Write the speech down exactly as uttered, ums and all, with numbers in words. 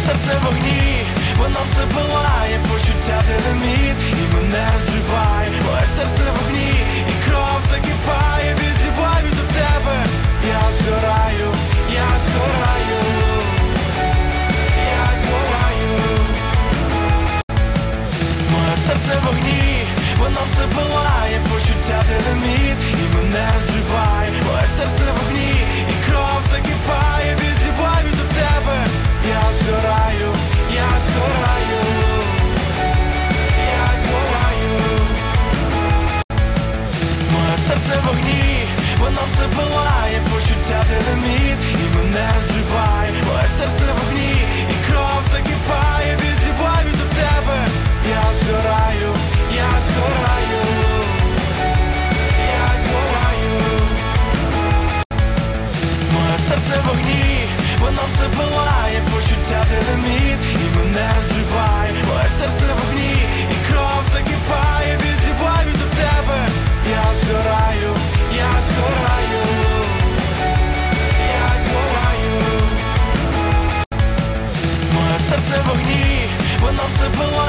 серце в огні, воно все палає, почуття динаміт, і мене розриває. Моє серце в огні, і кров закипає від любові до тебе. Я згораю, я згораю, я згораю. Моє серце в огні, воно все палає, почуття динаміт, і мене розриває. Моє серце в огні, і кров закипає від любові до тебе. Я згораю, я згораю, я згораю. Моє серце в огні, воно все палає, почуття динаміт, і мене розриває. Моє серце в огні, і кров закипає від любові до тебе. Я згораю, я згораю, я згораю. Моє серце в огні, воно все палає, почуття динаміт, і мене розриває. Моє серце в огні, і кров закипає від любові до тебе. Я згораю, я згораю, я згораю. Моє серце в огні, воно все палає.